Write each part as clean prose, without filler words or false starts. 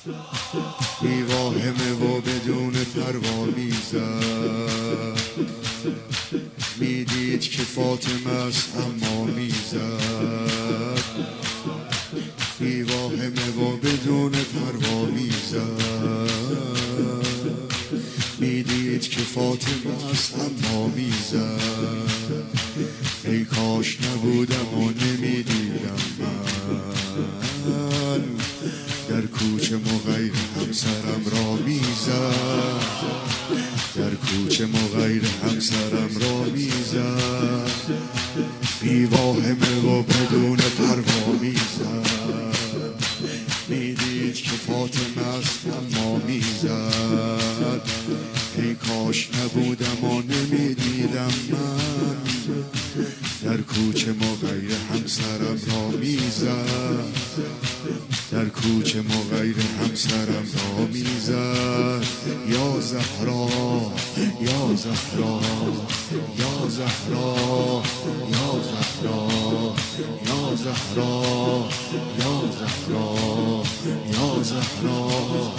میواهمه و بدون پروا میزد، میدید که فاطمه است اما میزد، میواهمه و بدون پروا میزد، میدید که فاطمه است اما میزد. ای کاش نبودم و نمیدیدم من، در کوچه مغیر همسرم را میزد، در کوچه مغیر همسرم را میزد، بیواهمه و بدون پروا میزد، میدید که فاطمه است اما میزد. ای کاش نبودم و نمیدیدم من، در کوچه مغیر همسرم را میزد، در کوچه مغیر همسرم را میزد. یا زهرا یا زهرا یا زهرا یا زهرا یا زهرا یا زهرا یا زهرا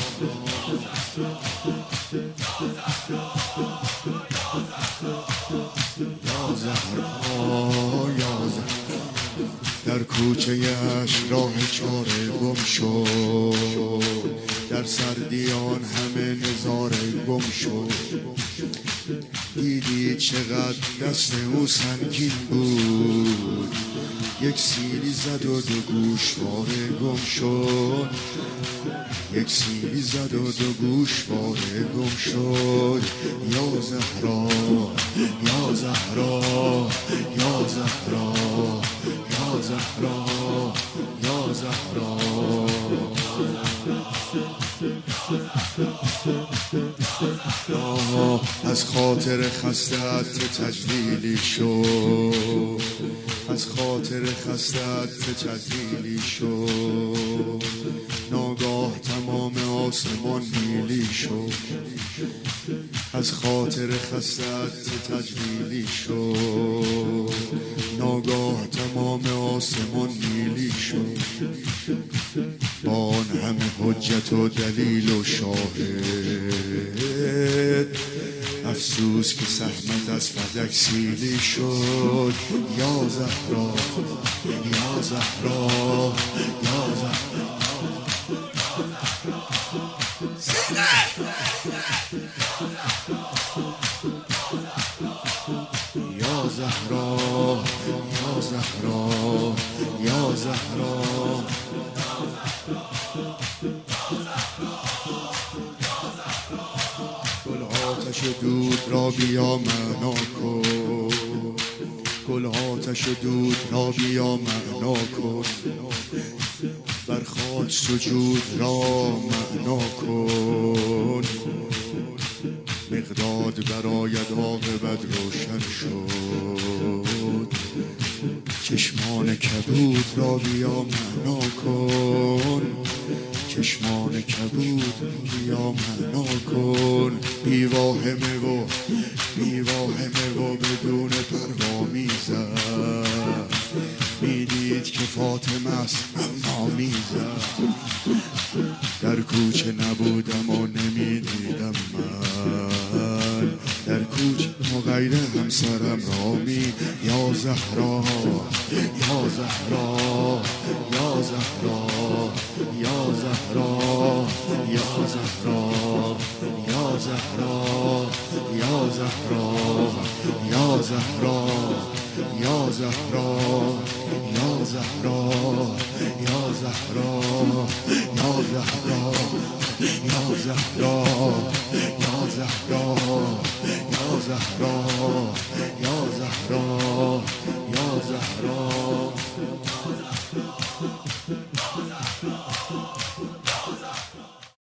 یا زهرا یا زهرا. در کوچه اش راه چاره گم شد، در سردیان همه نظاره گم شد. دیدی چقدر دست او سنگین بود، یک سیلی زد و دو گوشواره گم شد، یک سیلی زد و دو گوشواره گم شد. یا زهرا یا زهرا یا زهرا یا زهرا یا زهرا. از خاطر خستت تجلیلی شد، از خاطر خستت تجلیلی شد. ناگاه تمام آسمان نیلی شد، از خاطر خستت تجلیلی شد. ناگاه تمام آسمان نیلی شد، با آن همه حجت و دلیل و شاهد. افسوس که سهمت از فلک سیلی شد. یا زهرا یا زهرا یا زهرا یا زهرا یا زهرا یا زهرا. گل آتش دود را بیا معنا کن، گل آتش دود را بیا معنا کن. بر خاک سجود را معنا کن. مقداد براید عاقبت روشن شد، چشمان کبود را بیا معنا کن، چشمان کبود بیا معنا کن. بیواهمه و بدون پروا میزد، میدید که فاطمه است اما میزد. در کوچه نبودم و نمیدیدم من، در کوچه مغیر همسرم را می. یا زهرا یا زهرا یا زهرا یا زهرا یا زهرا یا زهرا یا زهرا یا زهرا یا زهرا یا زهرا یا زهرا یا زهرا یا زهرا یا زهرا یا زهرا